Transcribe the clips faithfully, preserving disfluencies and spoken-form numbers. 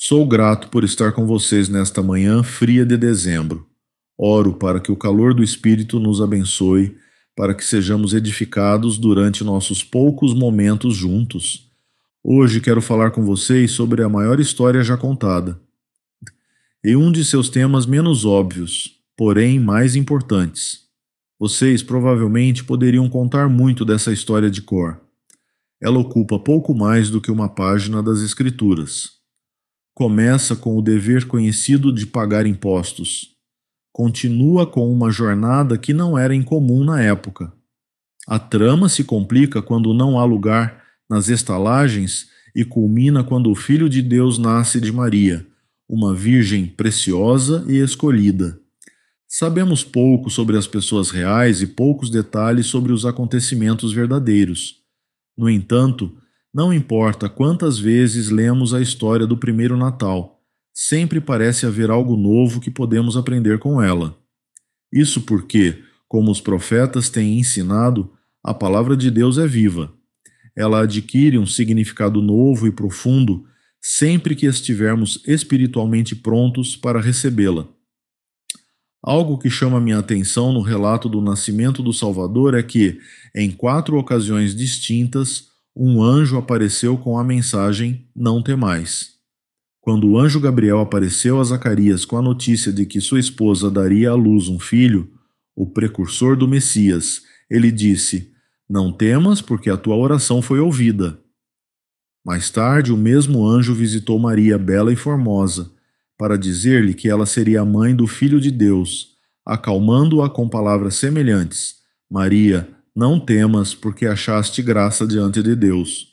Sou grato por estar com vocês nesta manhã fria de dezembro. Oro para que o calor do Espírito nos abençoe, para que sejamos edificados durante nossos poucos momentos juntos. Hoje quero falar com vocês sobre a maior história já contada, e um de seus temas menos óbvios, porém mais importantes. Vocês provavelmente poderiam contar muito dessa história de cor. Ela ocupa pouco mais do que uma página das Escrituras. Começa com o dever conhecido de pagar impostos. Continua com uma jornada que não era incomum na época. A trama se complica quando não há lugar nas estalagens e culmina quando o Filho de Deus nasce de Maria, uma virgem preciosa e escolhida. Sabemos pouco sobre as pessoas reais e poucos detalhes sobre os acontecimentos verdadeiros. No entanto, não importa quantas vezes lemos a história do primeiro Natal, sempre parece haver algo novo que podemos aprender com ela. Isso porque, como os profetas têm ensinado, a palavra de Deus é viva. Ela adquire um significado novo e profundo sempre que estivermos espiritualmente prontos para recebê-la. Algo que chama minha atenção no relato do nascimento do Salvador é que, em quatro ocasiões distintas, um anjo apareceu com a mensagem "Não temais". Quando o anjo Gabriel apareceu a Zacarias com a notícia de que sua esposa daria à luz um filho, o precursor do Messias, ele disse: "Não temas, porque a tua oração foi ouvida". Mais tarde, o mesmo anjo visitou Maria, bela e formosa, para dizer-lhe que ela seria a mãe do Filho de Deus, acalmando-a com palavras semelhantes: "Maria, não temas, porque achaste graça diante de Deus".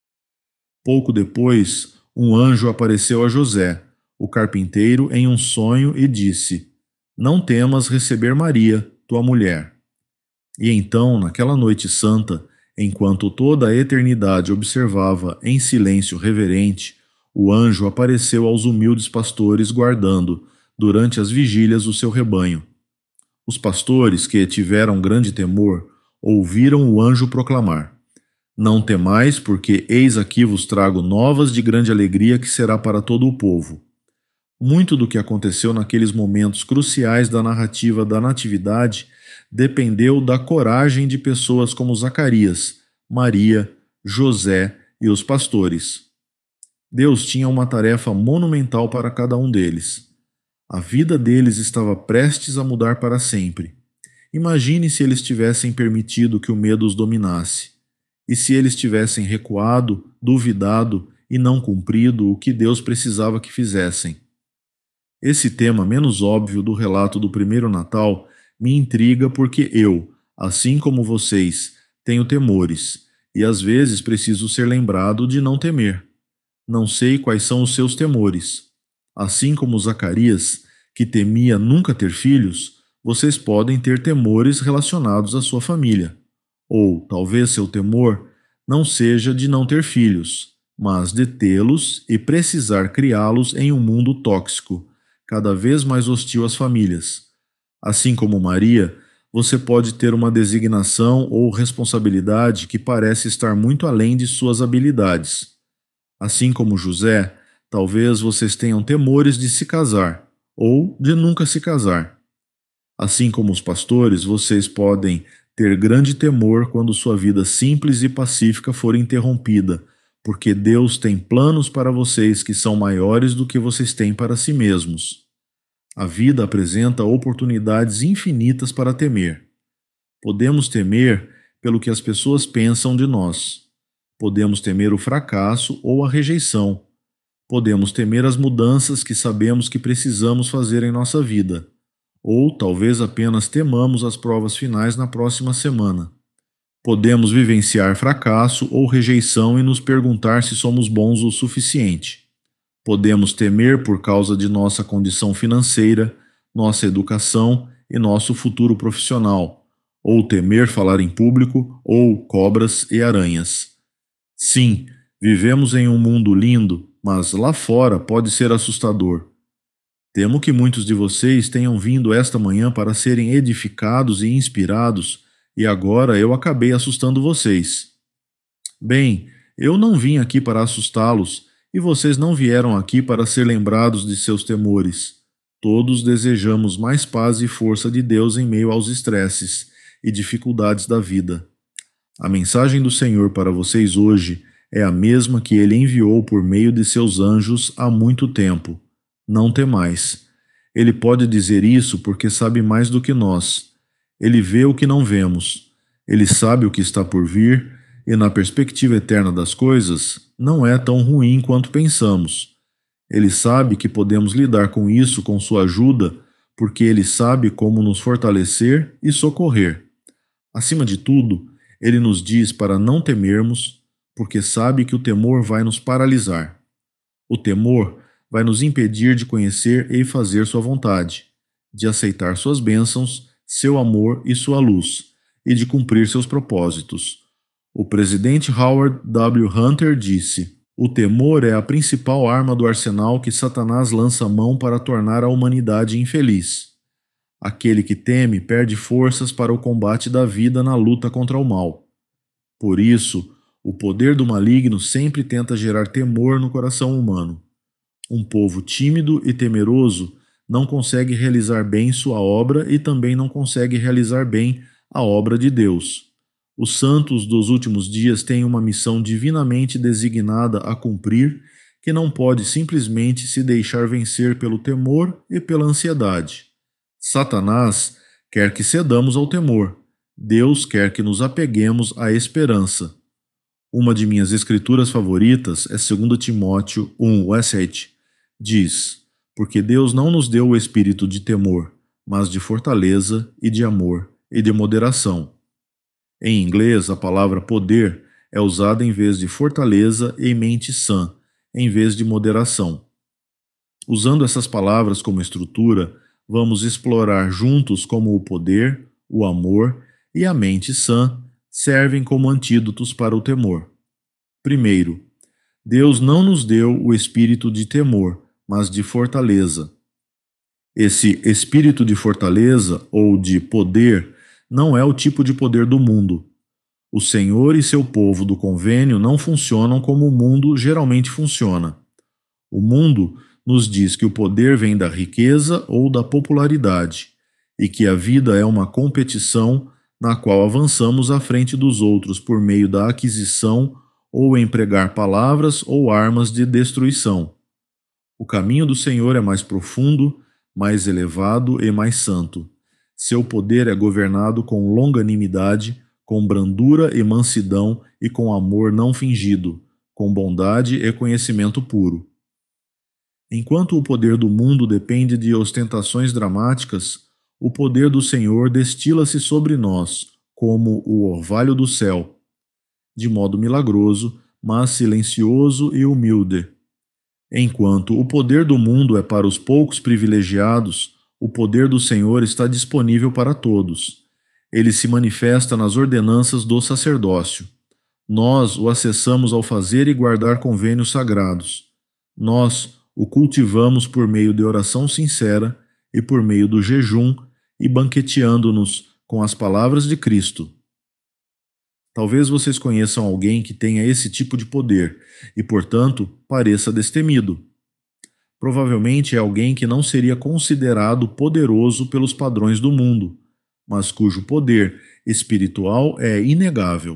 Pouco depois, um anjo apareceu a José, o carpinteiro, em um sonho e disse: "Não temas receber Maria, tua mulher". E então, naquela noite santa, enquanto toda a eternidade observava em silêncio reverente, o anjo apareceu aos humildes pastores guardando, durante as vigílias, o seu rebanho. Os pastores, que tiveram grande temor, ouviram o anjo proclamar: "Não temais, porque eis aqui vos trago novas de grande alegria que será para todo o povo". Muito do que aconteceu naqueles momentos cruciais da narrativa da Natividade dependeu da coragem de pessoas como Zacarias, Maria, José e os pastores. Deus tinha uma tarefa monumental para cada um deles. A vida deles estava prestes a mudar para sempre. Imagine se eles tivessem permitido que o medo os dominasse. E se eles tivessem recuado, duvidado e não cumprido o que Deus precisava que fizessem. Esse tema menos óbvio do relato do primeiro Natal me intriga porque eu, assim como vocês, tenho temores e às vezes preciso ser lembrado de não temer. Não sei quais são os seus temores. Assim como Zacarias, que temia nunca ter filhos, vocês podem ter temores relacionados à sua família. Ou talvez seu temor não seja de não ter filhos, mas de tê-los e precisar criá-los em um mundo tóxico, cada vez mais hostil às famílias. Assim como Maria, você pode ter uma designação ou responsabilidade que parece estar muito além de suas habilidades. Assim como José, talvez vocês tenham temores de se casar, ou de nunca se casar. Assim como os pastores, vocês podem ter grande temor quando sua vida simples e pacífica for interrompida, porque Deus tem planos para vocês que são maiores do que vocês têm para si mesmos. A vida apresenta oportunidades infinitas para temer. Podemos temer pelo que as pessoas pensam de nós. Podemos temer o fracasso ou a rejeição. Podemos temer as mudanças que sabemos que precisamos fazer em nossa vida. Ou talvez apenas temamos as provas finais na próxima semana. Podemos vivenciar fracasso ou rejeição e nos perguntar se somos bons o suficiente. Podemos temer por causa de nossa condição financeira, nossa educação e nosso futuro profissional, ou temer falar em público, ou cobras e aranhas. Sim, vivemos em um mundo lindo, mas lá fora pode ser assustador. Temo que muitos de vocês tenham vindo esta manhã para serem edificados e inspirados, e agora eu acabei assustando vocês. Bem, eu não vim aqui para assustá-los, E vocês não vieram aqui para ser lembrados de seus temores. Todos desejamos mais paz e força de Deus em meio aos estresses e dificuldades da vida. A mensagem do Senhor para vocês hoje é a mesma que ele enviou por meio de seus anjos há muito tempo. Não temais. Ele pode dizer isso porque sabe mais do que nós. Ele vê o que não vemos. Ele sabe o que está por vir e, na perspectiva eterna das coisas, não é tão ruim quanto pensamos. Ele sabe que podemos lidar com isso com sua ajuda porque ele sabe como nos fortalecer e socorrer. Acima de tudo, ele nos diz para não temermos, porque sabe que o temor vai nos paralisar. O temor vai nos impedir de conhecer e fazer sua vontade, de aceitar suas bênçãos, seu amor e sua luz, e de cumprir seus propósitos. O presidente Howard W. Hunter disse: "O temor é a principal arma do arsenal que Satanás lança mão para tornar a humanidade infeliz. Aquele que teme perde forças para o combate da vida na luta contra o mal. Por isso, o poder do maligno sempre tenta gerar temor no coração humano. Um povo tímido e temeroso não consegue realizar bem sua obra e também não consegue realizar bem a obra de Deus. Os santos dos últimos dias têm uma missão divinamente designada a cumprir, que não pode simplesmente se deixar vencer pelo temor e pela ansiedade. Satanás quer que cedamos ao temor. Deus quer que nos apeguemos à esperança. Uma de minhas escrituras favoritas é dois Timóteo um, sete. Diz: "Porque Deus não nos deu o espírito de temor, mas de fortaleza e de amor e de moderação." Em inglês, a palavra poder é usada em vez de fortaleza e mente sã, em vez de moderação. Usando essas palavras como estrutura, vamos explorar juntos como o poder, o amor e a mente sã servem como antídotos para o temor. Primeiro, Deus não nos deu o espírito de temor, mas de fortaleza. Esse espírito de fortaleza ou de poder não é o tipo de poder do mundo. O Senhor e seu povo do convênio não funcionam como o mundo geralmente funciona. O mundo nos diz que o poder vem da riqueza ou da popularidade, e que a vida é uma competição na qual avançamos à frente dos outros por meio da aquisição ou empregar palavras ou armas de destruição. O caminho do Senhor é mais profundo, mais elevado e mais santo. Seu poder é governado com longanimidade, com brandura e mansidão e com amor não fingido, com bondade e conhecimento puro. Enquanto o poder do mundo depende de ostentações dramáticas, o poder do Senhor destila-se sobre nós, como o orvalho do céu, de modo milagroso, mas silencioso e humilde. Enquanto o poder do mundo é para os poucos privilegiados, o poder do Senhor está disponível para todos. Ele se manifesta nas ordenanças do sacerdócio. Nós o acessamos ao fazer e guardar convênios sagrados. Nós o cultivamos por meio de oração sincera e por meio do jejum e banqueteando-nos com as palavras de Cristo. Talvez vocês conheçam alguém que tenha esse tipo de poder e, portanto, pareça destemido. Provavelmente é alguém que não seria considerado poderoso pelos padrões do mundo, mas cujo poder espiritual é inegável.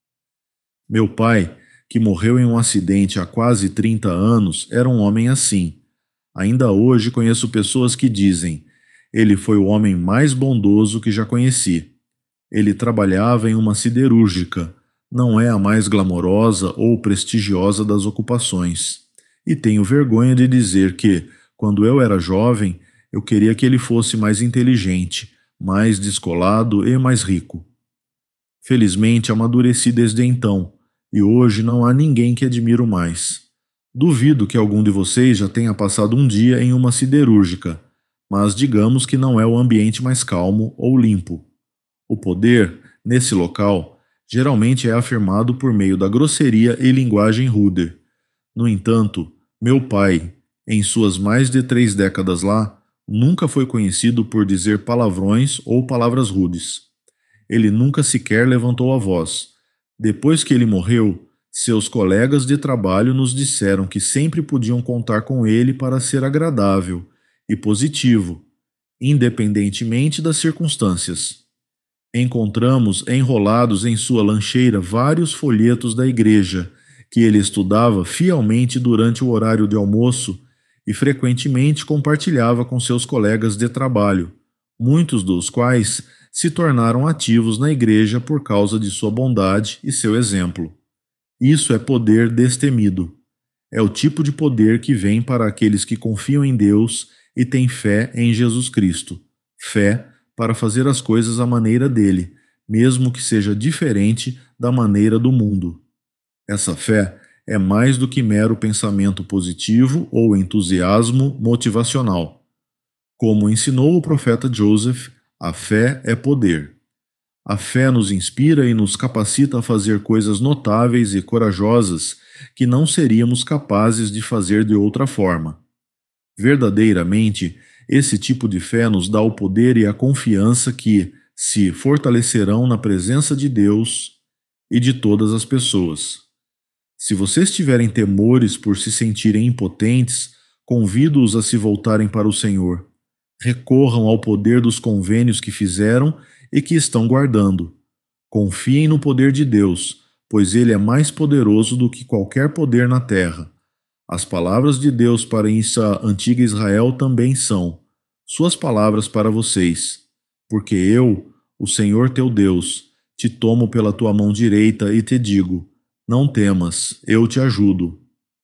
Meu pai, que morreu em um acidente há quase trinta anos, era um homem assim. Ainda hoje conheço pessoas que dizem: "Ele foi o homem mais bondoso que já conheci." Ele trabalhava em uma siderúrgica, não é a mais glamourosa ou prestigiosa das ocupações. E tenho vergonha de dizer que, quando eu era jovem, eu queria que ele fosse mais inteligente, mais descolado e mais rico. Felizmente amadureci desde então, e hoje não há ninguém que admiro mais. Duvido que algum de vocês já tenha passado um dia em uma siderúrgica, mas digamos que não é o ambiente mais calmo ou limpo. O poder, nesse local, geralmente é afirmado por meio da grosseria e linguagem rude. No entanto, meu pai, em suas mais de três décadas lá, nunca foi conhecido por dizer palavrões ou palavras rudes. Ele nunca sequer levantou a voz. Depois que ele morreu, Seus colegas de trabalho nos disseram que sempre podiam contar com ele para ser agradável e positivo, independentemente das circunstâncias. Encontramos enrolados em sua lancheira vários folhetos da igreja, que ele estudava fielmente durante o horário de almoço e frequentemente compartilhava com seus colegas de trabalho, muitos dos quais se tornaram ativos na igreja por causa de sua bondade e seu exemplo. Isso é poder destemido. É o tipo de poder que vem para aqueles que confiam em Deus e têm fé em Jesus Cristo. Fé para fazer as coisas à maneira dele, mesmo que seja diferente da maneira do mundo. Essa fé é mais do que mero pensamento positivo ou entusiasmo motivacional. Como ensinou o profeta Joseph, a fé é poder. A fé nos inspira e nos capacita a fazer coisas notáveis e corajosas que não seríamos capazes de fazer de outra forma. Verdadeiramente, esse tipo de fé nos dá o poder e a confiança que se fortalecerão na presença de Deus e de todas as pessoas. Se vocês tiverem temores por se sentirem impotentes, convido-os a se voltarem para o Senhor. Recorram ao poder dos convênios que fizeram e que estão guardando. Confiem no poder de Deus, pois ele é mais poderoso do que qualquer poder na terra. As palavras de Deus para essa antiga Israel também são suas palavras para vocês. Porque eu, o Senhor teu Deus, te tomo pela tua mão direita e te digo: não temas, eu te ajudo.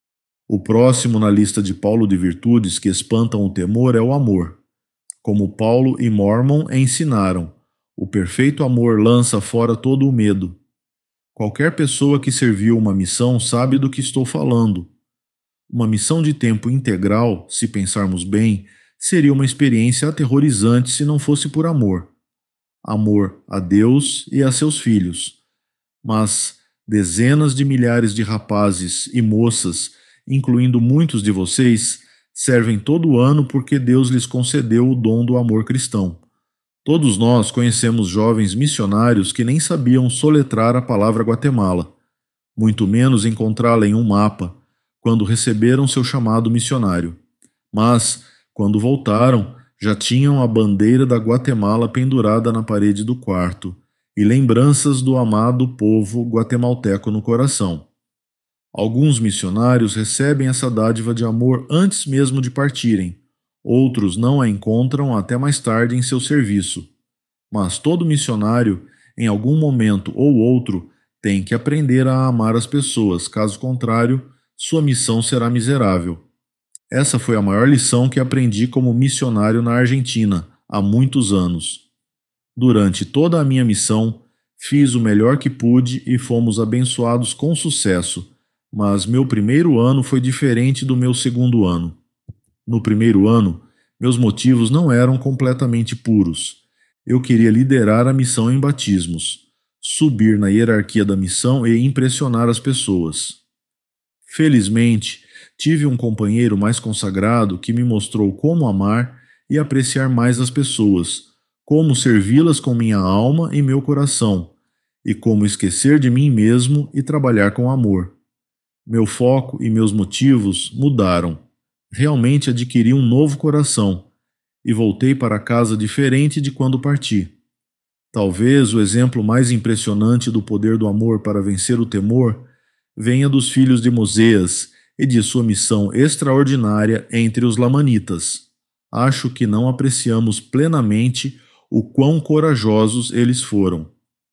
O próximo na lista de Paulo de virtudes que espantam o temor é o amor. Como Paulo e Mormon ensinaram, o perfeito amor lança fora todo o medo. Qualquer pessoa que serviu uma missão sabe do que estou falando. Uma missão de tempo integral, se pensarmos bem, seria uma experiência aterrorizante se não fosse por amor. Amor a Deus e a seus filhos. Mas dezenas de milhares de rapazes e moças, incluindo muitos de vocês, servem todo ano porque Deus lhes concedeu o dom do amor cristão. Todos nós conhecemos jovens missionários que nem sabiam soletrar a palavra Guatemala, muito menos encontrá-la em um mapa, quando receberam seu chamado missionário. Mas, quando voltaram, já tinham a bandeira da Guatemala pendurada na parede do quarto e lembranças do amado povo guatemalteco no coração. Alguns missionários recebem essa dádiva de amor antes mesmo de partirem. Outros não a encontram até mais tarde em seu serviço. Mas todo missionário, em algum momento ou outro, tem que aprender a amar as pessoas, caso contrário, sua missão será miserável. Essa foi a maior lição que aprendi como missionário na Argentina, há muitos anos. Durante toda a minha missão, fiz o melhor que pude e fomos abençoados com sucesso, mas meu primeiro ano foi diferente do meu segundo ano. No primeiro ano, meus motivos não eram completamente puros. Eu queria liderar a missão em batismos, subir na hierarquia da missão e impressionar as pessoas. Felizmente, tive um companheiro mais consagrado que me mostrou como amar e apreciar mais as pessoas, como servi-las com minha alma e meu coração, e como esquecer de mim mesmo e trabalhar com amor. Meu foco e meus motivos mudaram. Realmente adquiri um novo coração e voltei para casa diferente de quando parti. Talvez o exemplo mais impressionante do poder do amor para vencer o temor venha dos filhos de Moisés e de sua missão extraordinária entre os lamanitas. Acho que não apreciamos plenamente o quão corajosos eles foram.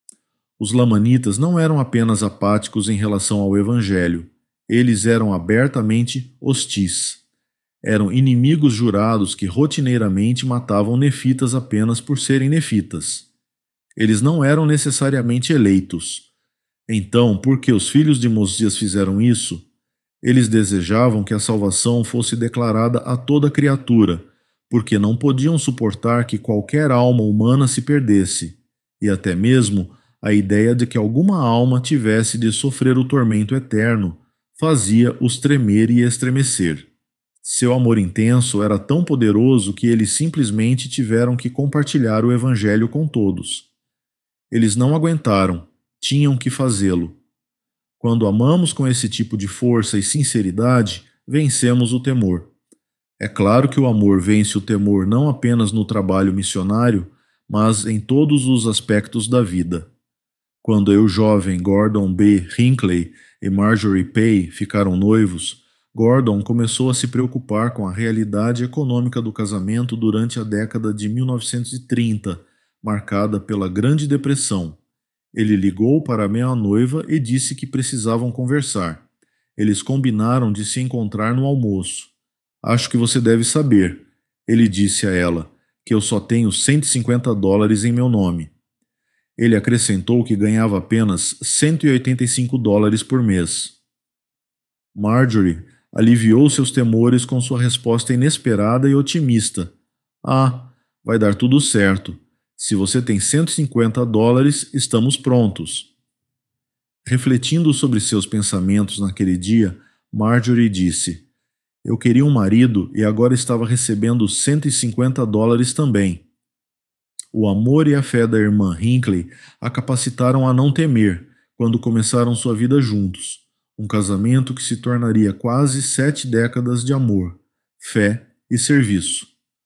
Os lamanitas não eram apenas apáticos em relação ao Evangelho, eles eram abertamente hostis. Eram inimigos jurados que rotineiramente matavam nefitas apenas por serem nefitas. Eles não eram necessariamente eleitos. Então, por que os filhos de Moisés fizeram isso? Eles desejavam que a salvação fosse declarada a toda criatura, porque não podiam suportar que qualquer alma humana se perdesse, e até mesmo a ideia de que alguma alma tivesse de sofrer o tormento eterno fazia-os tremer e estremecer. Seu amor intenso era tão poderoso que eles simplesmente tiveram que compartilhar o Evangelho com todos. Eles não aguentaram, tinham que fazê-lo. Quando amamos com esse tipo de força e sinceridade, vencemos o temor. É claro que o amor vence o temor não apenas no trabalho missionário, mas em todos os aspectos da vida. Quando eu jovem Gordon B. Hinckley e Marjorie Pay ficaram noivos, Gordon começou a se preocupar com a realidade econômica do casamento durante a década de mil novecentos e trinta, marcada pela Grande Depressão. Ele ligou para a minha noiva e disse que precisavam conversar. Eles combinaram de se encontrar no almoço. Acho que você deve saber, ele disse a ela, que eu só tenho cento e cinquenta dólares em meu nome. Ele acrescentou que ganhava apenas cento e oitenta e cinco dólares por mês. Marjorie aliviou seus temores com sua resposta inesperada e otimista. Ah, vai dar tudo certo. Se você tem cento e cinquenta dólares, estamos prontos. Refletindo sobre seus pensamentos naquele dia, Marjorie disse: Eu queria um marido e agora estava recebendo cento e cinquenta dólares também. O amor e a fé da irmã Hinckley a capacitaram a não temer quando começaram sua vida juntos, um casamento que se tornaria quase sete décadas de amor, fé e serviço.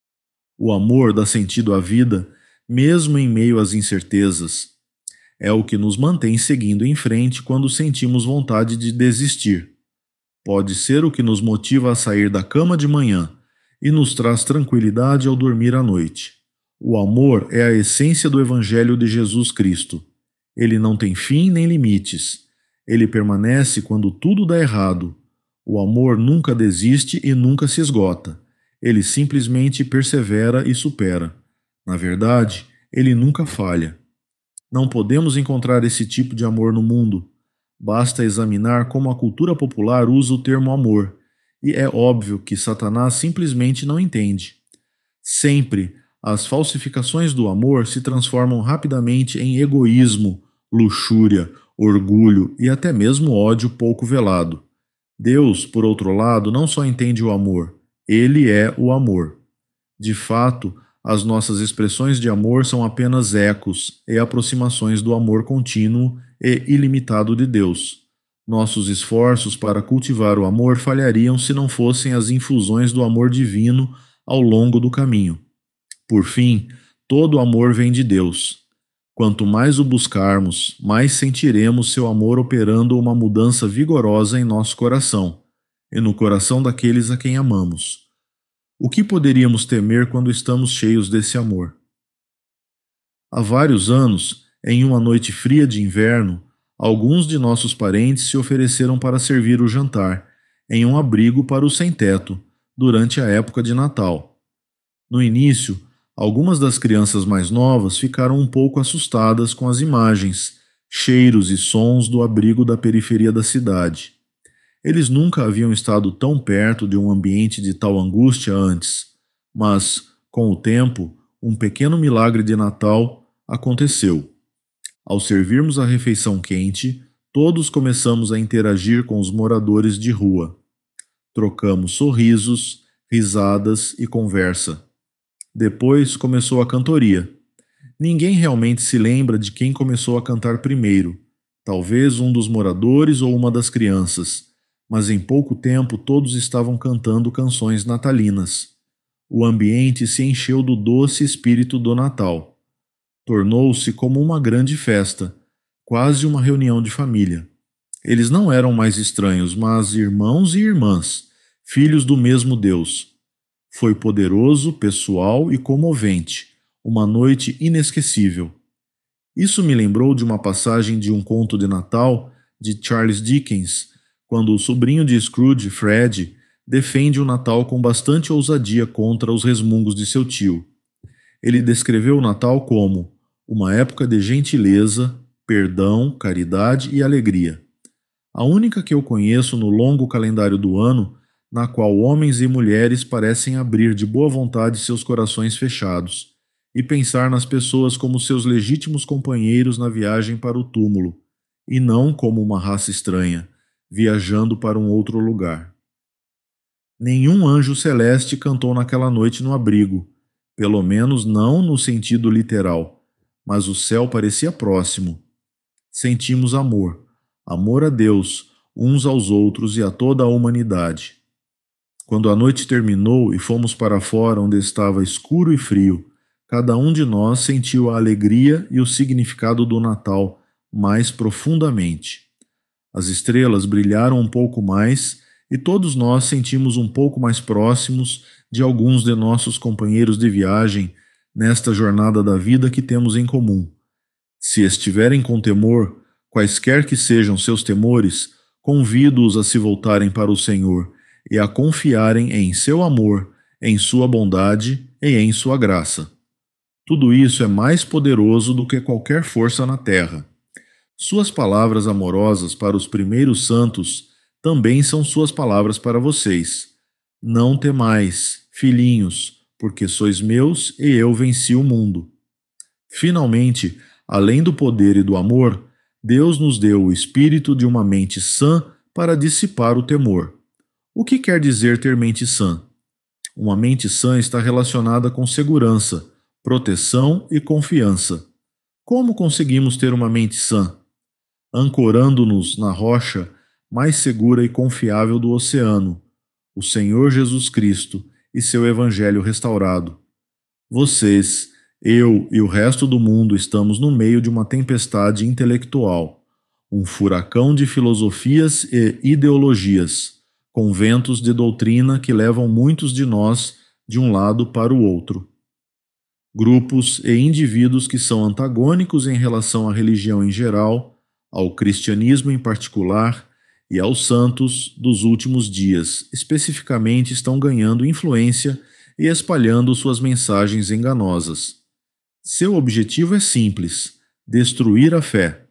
O amor dá sentido à vida, mesmo em meio às incertezas. É o que nos mantém seguindo em frente quando sentimos vontade de desistir. Pode ser o que nos motiva a sair da cama de manhã e nos traz tranquilidade ao dormir à noite. O amor é a essência do Evangelho de Jesus Cristo. Ele não tem fim nem limites. Ele permanece quando tudo dá errado. O amor nunca desiste e nunca se esgota. Ele simplesmente persevera e supera. Na verdade, ele nunca falha. Não podemos encontrar esse tipo de amor no mundo. Basta examinar como a cultura popular usa o termo amor, e é óbvio que Satanás simplesmente não entende. Sempre, as falsificações do amor se transformam rapidamente em egoísmo, luxúria, orgulho e até mesmo ódio pouco velado. Deus, por outro lado, não só entende o amor, ele é o amor. De fato, as nossas expressões de amor são apenas ecos e aproximações do amor contínuo e ilimitado de Deus. Nossos esforços para cultivar o amor falhariam se não fossem as infusões do amor divino ao longo do caminho. Por fim, todo amor vem de Deus. Quanto mais o buscarmos, mais sentiremos seu amor operando uma mudança vigorosa em nosso coração e no coração daqueles a quem amamos. O que poderíamos temer quando estamos cheios desse amor? Há vários anos, em uma noite fria de inverno, alguns de nossos parentes se ofereceram para servir o jantar, em um abrigo para o sem-teto, durante a época de Natal. No início, algumas das crianças mais novas ficaram um pouco assustadas com as imagens, cheiros e sons do abrigo da periferia da cidade. Eles nunca haviam estado tão perto de um ambiente de tal angústia antes, mas, com o tempo, um pequeno milagre de Natal aconteceu. Ao servirmos a refeição quente, todos começamos a interagir com os moradores de rua. Trocamos sorrisos, risadas e conversa. Depois começou a cantoria. Ninguém realmente se lembra de quem começou a cantar primeiro, talvez um dos moradores ou uma das crianças, mas em pouco tempo todos estavam cantando canções natalinas. O ambiente se encheu do doce espírito do Natal. Tornou-se como uma grande festa, quase uma reunião de família. Eles não eram mais estranhos, mas irmãos e irmãs, filhos do mesmo Deus. Foi poderoso, pessoal e comovente, uma noite inesquecível. Isso me lembrou de uma passagem de um conto de Natal de Charles Dickens, quando o sobrinho de Scrooge, Fred, defende o Natal com bastante ousadia contra os resmungos de seu tio. Ele descreveu o Natal como uma época de gentileza, perdão, caridade e alegria. A única que eu conheço no longo calendário do ano, na qual homens e mulheres parecem abrir de boa vontade seus corações fechados e pensar nas pessoas como seus legítimos companheiros na viagem para o túmulo, e não como uma raça estranha, viajando para um outro lugar. Nenhum anjo celeste cantou naquela noite no abrigo, pelo menos não no sentido literal, mas o céu parecia próximo. Sentimos amor, amor a Deus, uns aos outros e a toda a humanidade. Quando a noite terminou e fomos para fora onde estava escuro e frio, cada um de nós sentiu a alegria e o significado do Natal mais profundamente. As estrelas brilharam um pouco mais e todos nós sentimos um pouco mais próximos de alguns de nossos companheiros de viagem nesta jornada da vida que temos em comum. Se estiverem com temor, quaisquer que sejam seus temores, convido-os a se voltarem para o Senhor e a confiarem em seu amor, em sua bondade e em sua graça. Tudo isso é mais poderoso do que qualquer força na terra. Suas palavras amorosas para os primeiros santos também são suas palavras para vocês. Não temais, filhinhos, porque sois meus e eu venci o mundo. Finalmente, além do poder e do amor, Deus nos deu o espírito de uma mente sã para dissipar o temor. O que quer dizer ter mente sã? Uma mente sã está relacionada com segurança, proteção e confiança. Como conseguimos ter uma mente sã? Ancorando-nos na rocha mais segura e confiável do oceano, o Senhor Jesus Cristo e seu Evangelho restaurado. Vocês, eu e o resto do mundo estamos no meio de uma tempestade intelectual, um furacão de filosofias e ideologias, com ventos de doutrina que levam muitos de nós de um lado para o outro. Grupos e indivíduos que são antagônicos em relação à religião em geral, ao cristianismo em particular e aos santos dos últimos dias, especificamente estão ganhando influência e espalhando suas mensagens enganosas. Seu objetivo é simples: destruir a fé.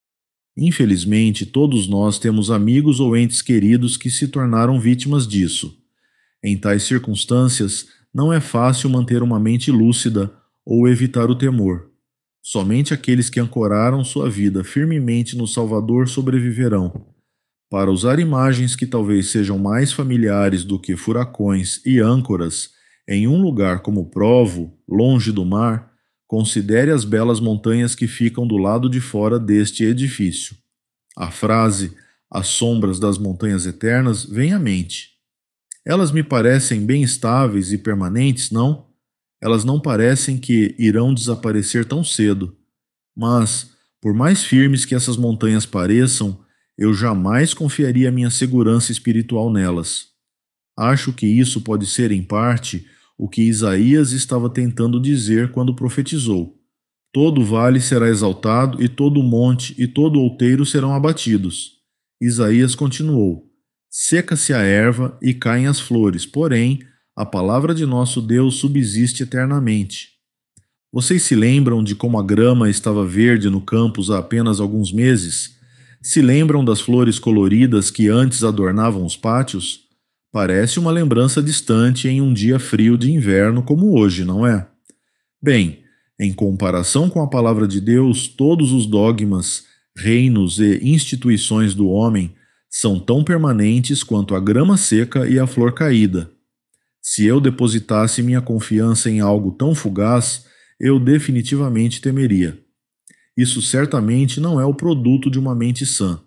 Infelizmente, todos nós temos amigos ou entes queridos que se tornaram vítimas disso. Em tais circunstâncias, não é fácil manter uma mente lúcida ou evitar o temor. Somente aqueles que ancoraram sua vida firmemente no Salvador sobreviverão. Para usar imagens que talvez sejam mais familiares do que furacões e âncoras, em um lugar como Provo, longe do mar, considere as belas montanhas que ficam do lado de fora deste edifício. A frase "as sombras das montanhas eternas" vem à mente. Elas me parecem bem estáveis e permanentes, não? Elas não parecem que irão desaparecer tão cedo. Mas, por mais firmes que essas montanhas pareçam, eu jamais confiaria minha segurança espiritual nelas. Acho que isso pode ser, em parte, o que Isaías estava tentando dizer quando profetizou: todo vale será exaltado, e todo monte e todo outeiro serão abatidos. Isaías continuou: seca-se a erva e caem as flores, porém, a palavra de nosso Deus subsiste eternamente. Vocês se lembram de como a grama estava verde no campus há apenas alguns meses? Se lembram das flores coloridas que antes adornavam os pátios? Parece uma lembrança distante em um dia frio de inverno como hoje, não é? Bem, em comparação com a palavra de Deus, todos os dogmas, reinos e instituições do homem são tão permanentes quanto a grama seca e a flor caída. Se eu depositasse minha confiança em algo tão fugaz, eu definitivamente temeria. Isso certamente não é o produto de uma mente sã.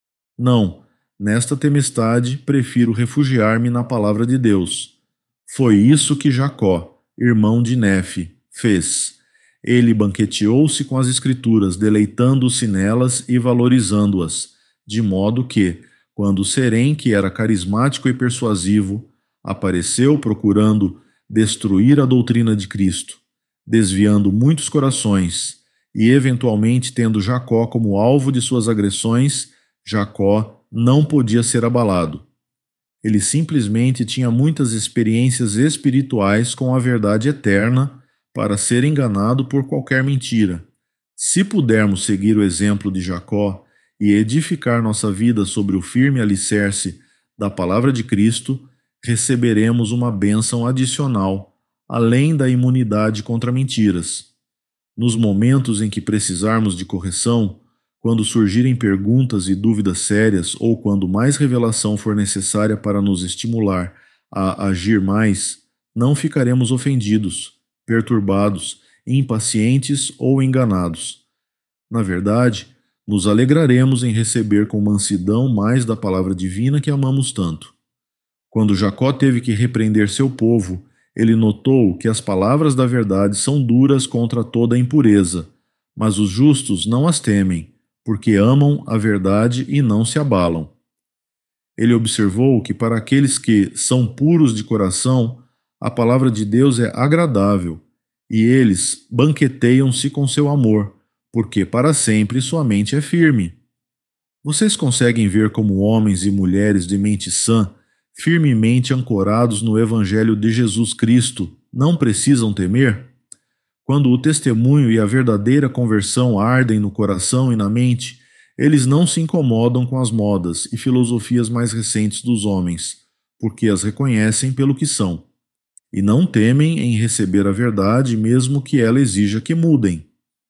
Não, nesta tempestade prefiro refugiar-me na palavra de Deus. Foi isso que Jacó, irmão de Nefe, fez. Ele banqueteou-se com as Escrituras, deleitando-se nelas e valorizando-as, de modo que, quando Serém, que era carismático e persuasivo, apareceu procurando destruir a doutrina de Cristo, desviando muitos corações e eventualmente tendo Jacó como alvo de suas agressões, Jacó não podia ser abalado. Ele simplesmente tinha muitas experiências espirituais com a verdade eterna para ser enganado por qualquer mentira. Se pudermos seguir o exemplo de Jacó e edificar nossa vida sobre o firme alicerce da palavra de Cristo, receberemos uma bênção adicional, além da imunidade contra mentiras. Nos momentos em que precisarmos de correção, quando surgirem perguntas e dúvidas sérias ou quando mais revelação for necessária para nos estimular a agir mais, não ficaremos ofendidos, perturbados, impacientes ou enganados. Na verdade, Nos alegraremos em receber com mansidão mais da palavra divina que amamos tanto. Quando Jacó teve que repreender seu povo, ele notou que as palavras da verdade são duras contra toda a impureza, mas os justos não as temem, porque amam a verdade e não se abalam. Ele observou que para aqueles que são puros de coração, a palavra de Deus é agradável, e eles banqueteiam-se com seu amor, porque para sempre sua mente é firme. Vocês conseguem ver como homens e mulheres de mente sã, firmemente ancorados no Evangelho de Jesus Cristo, não precisam temer? Quando o testemunho e a verdadeira conversão ardem no coração e na mente, eles não se incomodam com as modas e filosofias mais recentes dos homens, porque as reconhecem pelo que são, e não temem em receber a verdade, mesmo que ela exija que mudem.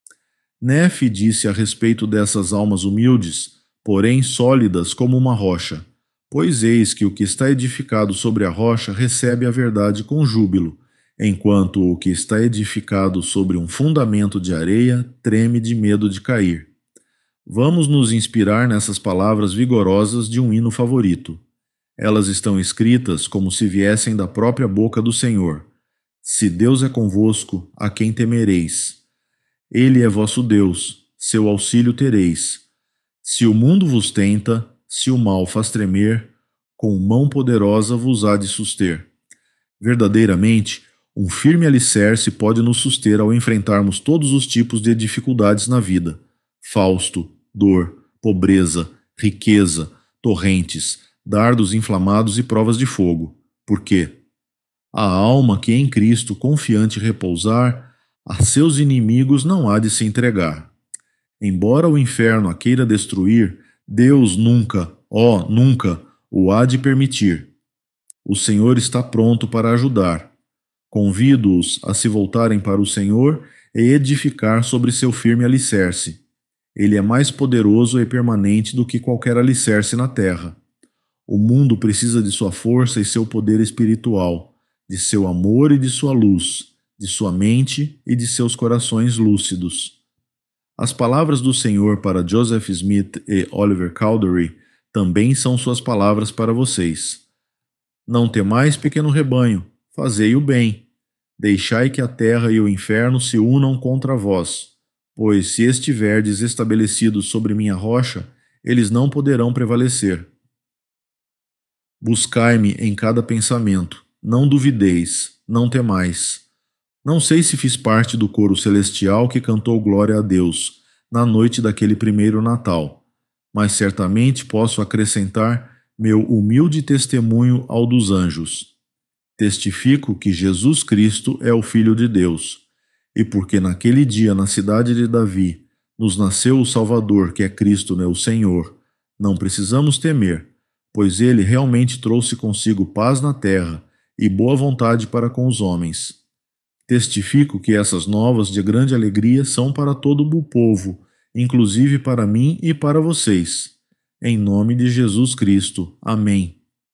Nefe disse a respeito dessas almas humildes, porém sólidas como uma rocha: pois eis que o que está edificado sobre a rocha recebe a verdade com júbilo, enquanto o que está edificado sobre um fundamento de areia treme de medo de cair. Vamos nos inspirar nessas palavras vigorosas de um hino favorito. Elas estão escritas como se viessem da própria boca do Senhor. Se Deus é convosco, a quem temereis? Ele é vosso Deus, seu auxílio tereis. Se o mundo vos tenta, se o mal faz tremer, com mão poderosa vos há de suster. Verdadeiramente, um firme alicerce pode nos suster ao enfrentarmos todos os tipos de dificuldades na vida: fausto, dor, pobreza, riqueza, torrentes, dardos inflamados e provas de fogo. Por quê? A alma que em Cristo confiante repousar, a seus inimigos não há de se entregar. Embora o inferno a queira destruir, Deus nunca, ó, oh, nunca, o há de permitir. O Senhor está pronto para ajudar. Convido-os a se voltarem para o Senhor e edificar sobre seu firme alicerce. Ele é mais poderoso e permanente do que qualquer alicerce na terra. O mundo precisa de sua força e seu poder espiritual, de seu amor e de sua luz, de sua mente e de seus corações lúcidos. As palavras do Senhor para Joseph Smith e Oliver Cowdery também são suas palavras para vocês. Não temais, pequeno rebanho, fazei o bem. Deixai que a terra e o inferno se unam contra vós, pois se estiverdes estabelecidos sobre minha rocha, eles não poderão prevalecer. Buscai-me em cada pensamento, não duvideis, não temais. Não sei se fiz parte do coro celestial que cantou glória a Deus na noite daquele primeiro Natal, mas certamente posso acrescentar meu humilde testemunho ao dos anjos. Testifico que Jesus Cristo é o Filho de Deus, e porque naquele dia na cidade de Davi nos nasceu o Salvador, que é Cristo, né, o Senhor, não precisamos temer, pois ele realmente trouxe consigo paz na terra e boa vontade para com os homens. Testifico que essas novas de grande alegria são para todo o povo, inclusive para mim e para vocês. Em nome de Jesus Cristo. Amém.